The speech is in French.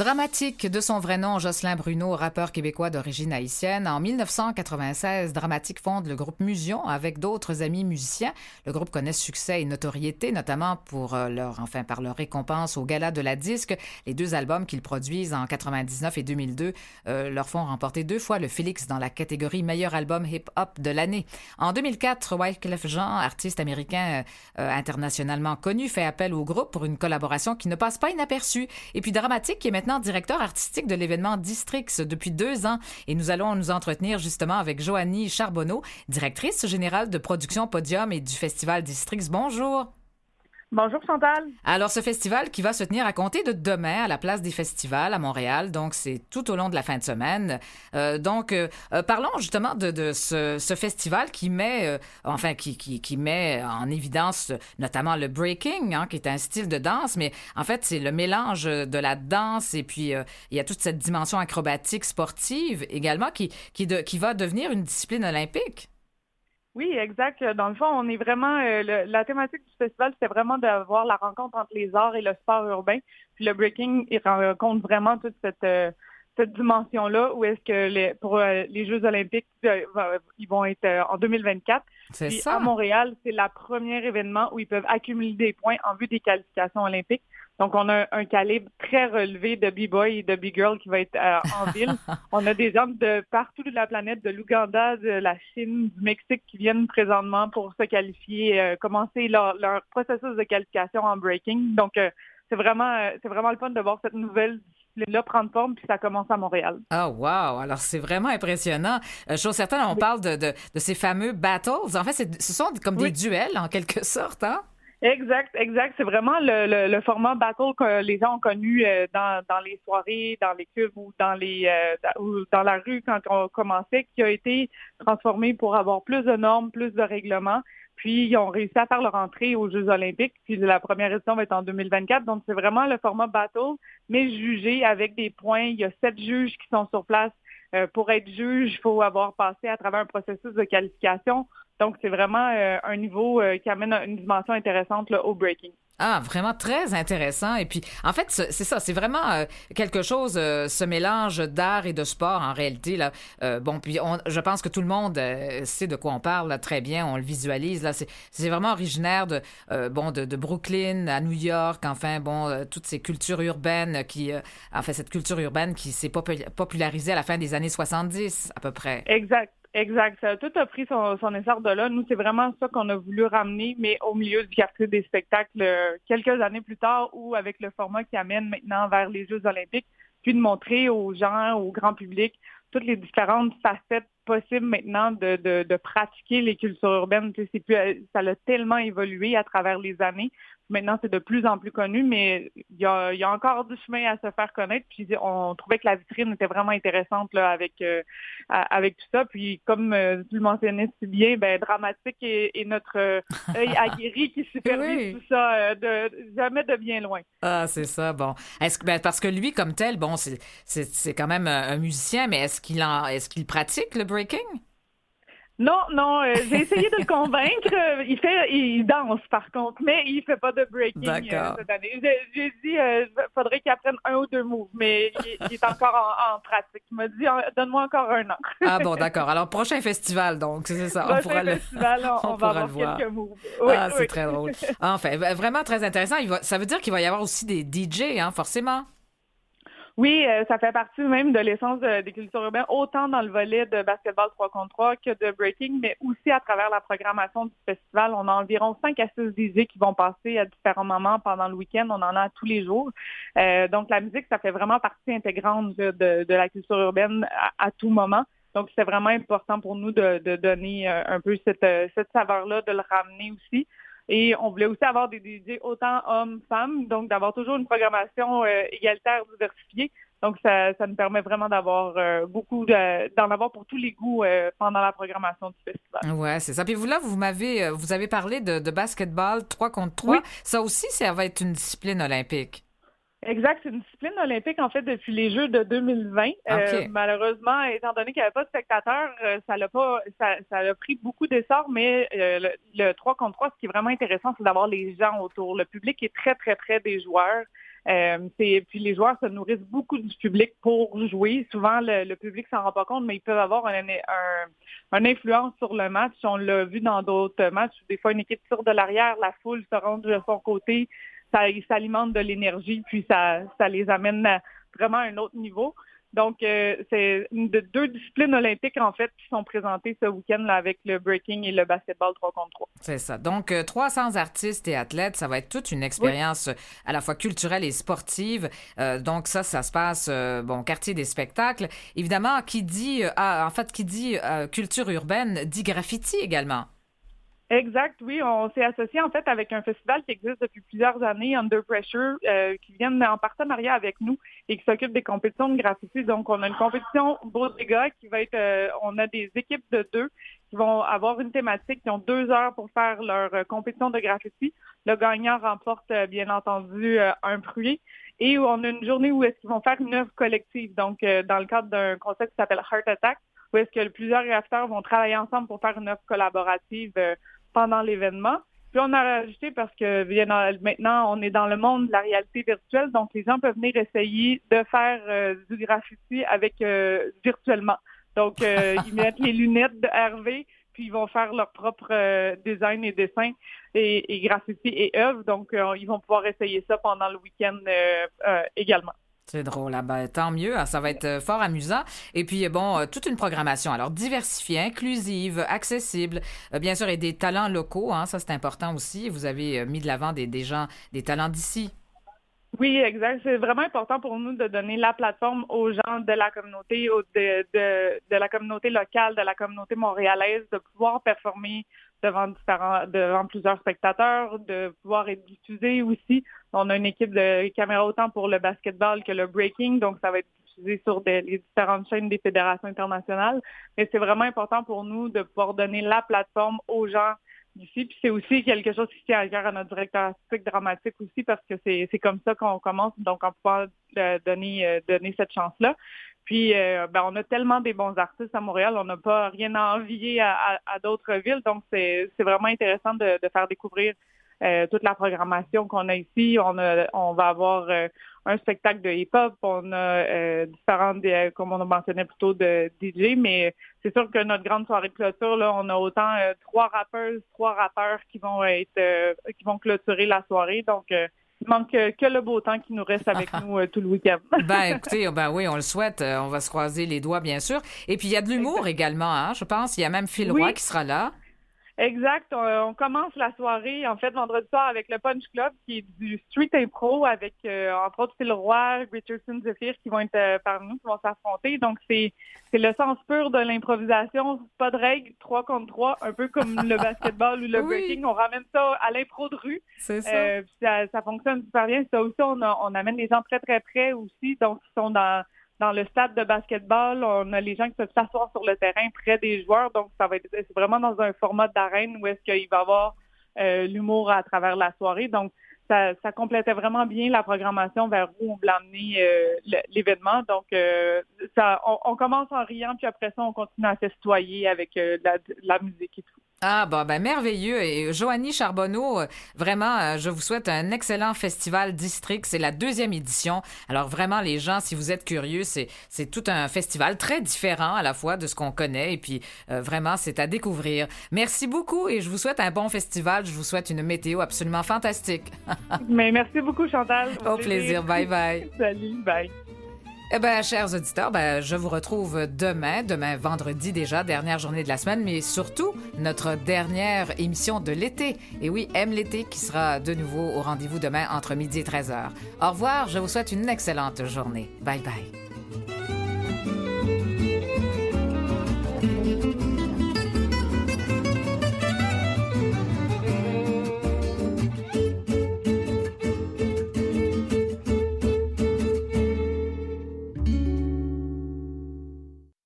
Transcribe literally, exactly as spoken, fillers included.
Dramatique, de son vrai nom, Jocelyn Bruno, rappeur québécois d'origine haïtienne. En dix-neuf cent quatre-vingt-seize, Dramatique fonde le groupe Musion avec d'autres amis musiciens. Le groupe connaît succès et notoriété, notamment pour leur, enfin, par leur récompense au Gala de la Disque. Les deux albums qu'ils produisent en quatre-vingt-dix-neuf et deux mille deux euh, leur font remporter deux fois le Félix dans la catégorie meilleur album hip-hop de l'année. En deux mille quatre, Wyclef Jean, artiste américain euh, internationalement connu, fait appel au groupe pour une collaboration qui ne passe pas inaperçue. Et puis Dramatique, qui est maintenant directeur artistique de l'événement Districts depuis deux ans. Et nous allons nous entretenir justement avec Joanie Charbonneau, directrice générale de production Podium et du festival Districts. Bonjour. Bonjour Chantal. Alors, ce festival qui va se tenir à compter de demain à la place des festivals à Montréal, donc c'est tout au long de la fin de semaine. Euh, donc, euh, euh, parlons justement de, de ce, ce festival qui met, euh, enfin, qui, qui, qui met en évidence notamment le breaking, hein, qui est un style de danse, mais en fait, c'est le mélange de la danse et puis euh, il y a toute cette dimension acrobatique sportive également qui, qui, de, qui va devenir une discipline olympique. Oui, exact. Dans le fond, on est vraiment euh, le, la thématique du festival, c'était vraiment d'avoir la rencontre entre les arts et le sport urbain. Puis le breaking, il rencontre vraiment toute cette euh, cette dimension-là, où est-ce que les, pour euh, les Jeux olympiques, euh, ils vont être euh, en deux mille vingt-quatre. C'est Puis ça. à Montréal, c'est le premier événement où ils peuvent accumuler des points en vue des qualifications olympiques. Donc, on a un calibre très relevé de b-boy et de b-girl qui va être euh, en ville. On a des gens de partout de la planète, de l'Ouganda, de la Chine, du Mexique qui viennent présentement pour se qualifier, euh, commencer leur, leur processus de qualification en breaking. Donc, euh, c'est vraiment, euh, c'est vraiment le fun de voir cette nouvelle discipline-là prendre forme, puis ça commence à Montréal. Ah, oh, wow! Alors, c'est vraiment impressionnant. Euh, chose certaine, on oui. parle de, de, de ces fameux battles. En fait, c'est, ce sont comme oui. des duels, en quelque sorte, hein? Exact, exact. C'est vraiment le, le, le format battle que les gens ont connu euh, dans, dans les soirées, dans les clubs ou dans les euh, ou dans la rue quand on commençait, qui a été transformé pour avoir plus de normes, plus de règlements. Puis, ils ont réussi à faire leur entrée aux Jeux olympiques. Puis, la première édition va être en deux mille vingt-quatre. Donc, c'est vraiment le format battle, mais jugé avec des points. Il y a sept juges qui sont sur place. Euh, pour être juge, il faut avoir passé à travers un processus de qualification. Donc, c'est vraiment euh, un niveau euh, qui amène une dimension intéressante là, au breaking. Ah, vraiment très intéressant. Et puis, en fait, c'est ça, c'est vraiment euh, quelque chose, euh, ce mélange d'art et de sport en réalité. Là. Euh, bon, puis on, je pense que tout le monde euh, sait de quoi on parle là, très bien, on le visualise. Là, c'est, c'est vraiment originaire de, euh, bon, de, de Brooklyn à New York, enfin, bon, euh, toutes ces cultures urbaines qui, euh, enfin, cette culture urbaine qui s'est popul- popularisée à la fin des années soixante-dix, à peu près. Exact. Exact. Ça, tout a pris son, son essor de là. Nous, c'est vraiment ça qu'on a voulu ramener, mais au milieu du quartier des spectacles euh, quelques années plus tard, ou avec le format qui amène maintenant vers les Jeux olympiques, puis de montrer aux gens, au grand public, toutes les différentes facettes possibles maintenant de, de, de pratiquer les cultures urbaines. Tu sais, c'est plus, ça a tellement évolué à travers les années. Maintenant, c'est de plus en plus connu, mais il y a, il y a encore du chemin à se faire connaître. Puis on trouvait que la vitrine était vraiment intéressante là, avec euh, avec tout ça. Puis comme euh, tu le mentionnais si bien, ben Dramatique est, est notre euh, œil aguerri qui supervise oui. tout ça euh, de jamais de bien loin. Ah, c'est ça. Bon, est-ce que ben, parce que lui comme tel, bon, c'est c'est, c'est quand même un musicien, mais est-ce qu'il en est-ce qu'il pratique le breaking? Non, non, euh, j'ai essayé de le convaincre. Il fait, il danse par contre, mais il fait pas de breaking euh, cette année. J'ai, j'ai dit, euh, faudrait qu'il apprenne un ou deux moves, mais il, il est encore en, en pratique. Il m'a dit, donne-moi encore un an. Ah bon, d'accord. Alors prochain festival, donc c'est ça. Prochain on pourra festival, le, on, on, on va avoir le voir. quelques moves. Oui, ah, oui. c'est très drôle. Enfin, vraiment très intéressant. Il va, ça veut dire qu'il va y avoir aussi des D J, hein, forcément. Oui, euh, ça fait partie même de l'essence de, des cultures urbaines, autant dans le volet de basketball trois contre trois que de breaking, mais aussi à travers la programmation du festival. On a environ cinq à six D J qui vont passer à différents moments pendant le week-end. On en a tous les jours. Euh, donc, la musique, ça fait vraiment partie intégrante de, de, de la culture urbaine à, à tout moment. Donc, c'est vraiment important pour nous de, de donner un peu cette, cette saveur-là, de le ramener aussi. Et on voulait aussi avoir des D J autant hommes, femmes, donc d'avoir toujours une programmation euh, égalitaire, diversifiée. Donc, ça, ça nous permet vraiment d'avoir euh, beaucoup, de, d'en avoir pour tous les goûts euh, pendant la programmation du festival. Ouais, c'est ça. Puis vous, là, vous m'avez, vous avez parlé de, de basketball trois contre trois. Oui. Ça aussi, ça va être une discipline olympique. Exact, c'est une discipline olympique en fait depuis les Jeux de deux mille vingt. Okay. Euh, malheureusement, étant donné qu'il n'y avait pas de spectateurs, euh, ça l'a pas, ça, ça a pris beaucoup d'essor. Mais euh, le, le trois contre trois, ce qui est vraiment intéressant, c'est d'avoir les gens autour. Le public est très très près des joueurs. Euh, c'est, puis les joueurs se nourrissent beaucoup du public pour jouer. Souvent, le, le public s'en rend pas compte, mais ils peuvent avoir un, un, un influence sur le match. On l'a vu dans d'autres matchs. Des fois, une équipe tire de l'arrière, la foule se range de son côté, ça, ils s'alimentent de l'énergie, puis ça, ça les amène à vraiment à un autre niveau. Donc, euh, c'est une de deux disciplines olympiques, en fait, qui sont présentées ce week-end là avec le breaking et le basketball trois contre trois. C'est ça. Donc, euh, trois cents artistes et athlètes, ça va être toute une expérience oui. à la fois culturelle et sportive. Euh, donc, ça, ça se passe, euh, bon, quartier des spectacles. Évidemment, qui dit, euh, en fait, qui dit euh, culture urbaine, dit graffiti également. Exact, oui. On s'est associé en fait avec un festival qui existe depuis plusieurs années, Under Pressure, euh, qui viennent en partenariat avec nous et qui s'occupe des compétitions de graffiti. Donc, on a une compétition Bodega qui va être, euh, on a des équipes de deux qui vont avoir une thématique, qui ont deux heures pour faire leur euh, compétition de graffiti. Le gagnant remporte, euh, bien entendu, euh, un prix. Et on a une journée où est-ce qu'ils vont faire une œuvre collective. Donc, euh, dans le cadre d'un concept qui s'appelle Heart Attack, où est-ce que plusieurs graffiteurs vont travailler ensemble pour faire une œuvre collaborative euh, pendant l'événement. Puis on a rajouté parce que bien, maintenant, on est dans le monde de la réalité virtuelle, donc les gens peuvent venir essayer de faire euh, du graffiti avec euh, virtuellement. Donc, euh, ils mettent les lunettes de R V, puis ils vont faire leur propre euh, design et dessin et, et graffiti et œuvres. Donc, euh, ils vont pouvoir essayer ça pendant le week-end euh, euh, également. C'est drôle, ah ben, tant mieux, ça va être fort amusant. Et puis, bon, toute une programmation, alors diversifiée, inclusive, accessible, bien sûr, et des talents locaux, hein, ça c'est important aussi. Vous avez mis de l'avant des, des gens, des talents d'ici. Oui, exact. C'est vraiment important pour nous de donner la plateforme aux gens de la communauté, de, de, de la communauté locale, de la communauté montréalaise, de pouvoir performer devant différents, devant plusieurs spectateurs, de pouvoir être diffusé aussi. On a une équipe de caméras autant pour le basketball que le breaking, donc ça va être diffusé sur des, les différentes chaînes des fédérations internationales. Mais c'est vraiment important pour nous de pouvoir donner la plateforme aux gens d'ici. Puis c'est aussi quelque chose qui tient à cœur à notre directeur artistique dramatique aussi parce que c'est, c'est comme ça qu'on commence, donc en pouvoir euh, donner, euh, donner cette chance-là. Puis, euh, ben, on a tellement des bons artistes à Montréal, on n'a pas rien à envier à, à, à d'autres villes, donc c'est, c'est vraiment intéressant de, de faire découvrir euh, toute la programmation qu'on a ici. On a, on va avoir euh, un spectacle de hip-hop, on a euh, différentes, euh, comme on a mentionné plutôt, de D J, mais c'est sûr que notre grande soirée de clôture, là, on a autant euh, trois rappeuses, trois rappeurs qui vont être, euh, qui vont clôturer la soirée, donc euh, il manque que le beau temps qui nous reste avec nous euh, tout le week-end. Ben, écoutez, ben oui, on le souhaite. On va se croiser les doigts, bien sûr. Et puis, il y a de l'humour également, hein, je pense. Il y a même Phil Roy oui. qui sera là. Exact. On, on commence la soirée, en fait, vendredi soir avec le Punch Club, qui est du street impro avec, euh, entre autres, Phil Roy, Richardson Zephyr, qui vont être euh, parmi nous, qui vont s'affronter. Donc, c'est, c'est le sens pur de l'improvisation. Pas de règles, trois contre trois, un peu comme le basketball ou le oui. breaking. On ramène ça à l'impro de rue. C'est ça. Euh, puis ça, ça fonctionne super bien. Ça aussi, on, a, on amène les gens très, très près aussi. Donc, ils sont dans... Dans le stade de basketball, on a les gens qui peuvent s'asseoir sur le terrain près des joueurs. Donc, ça va être c'est vraiment dans un format d'arène où est-ce qu'il va y avoir euh, l'humour à travers la soirée. Donc, ça, ça complétait vraiment bien la programmation vers où on voulait amener euh, l'événement. Donc, euh, ça, on, on commence en riant, puis après ça, on continue à festoyer avec euh, la, la musique et tout. Ah, bah, ben, merveilleux. Et Joanie Charbonneau, vraiment, je vous souhaite un excellent festival District. C'est la deuxième édition. Alors, vraiment, les gens, si vous êtes curieux, c'est, c'est tout un festival très différent à la fois de ce qu'on connaît. Et puis, euh, vraiment, c'est à découvrir. Merci beaucoup et je vous souhaite un bon festival. Je vous souhaite une météo absolument fantastique. Mais merci beaucoup, Chantal. Au plaisir. Bye bye. Salut. Bye. Eh bien, chers auditeurs, ben, je vous retrouve demain, demain vendredi déjà, dernière journée de la semaine, mais surtout notre dernière émission de l'été. Et oui, Aime l'été qui sera de nouveau au rendez-vous demain entre midi et treize heures. Au revoir, je vous souhaite une excellente journée. Bye bye.